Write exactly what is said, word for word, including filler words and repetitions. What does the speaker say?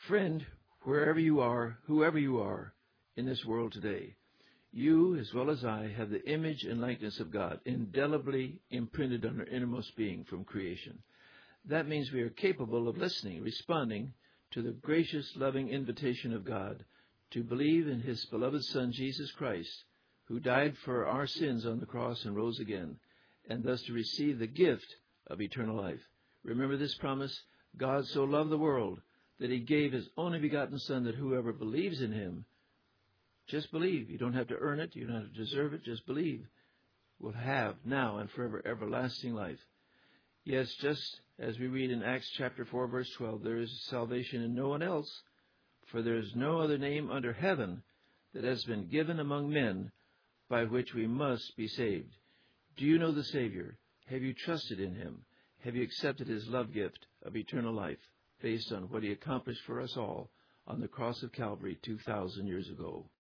Friend, wherever you are, whoever you are in this world today, you, as well as I, have the image and likeness of God indelibly imprinted on our innermost being from creation. That means we are capable of listening, responding to the gracious, loving invitation of God to believe in His beloved Son, Jesus Christ, who died for our sins on the cross and rose again, and thus to receive the gift of eternal life. Remember this promise: God so loved the world that He gave His only begotten Son, that whoever believes in Him, just believe. You don't have to earn it. You don't have to deserve it. Just believe. Will have now and forever everlasting life. Yes, just as we read in Acts chapter four, verse twelve, there is salvation in no one else, for there is no other name under heaven that has been given among men by which we must be saved. Do you know the Savior? Have you trusted in Him? Have you accepted His love gift of eternal life based on what He accomplished for us all on the cross of Calvary two thousand years ago?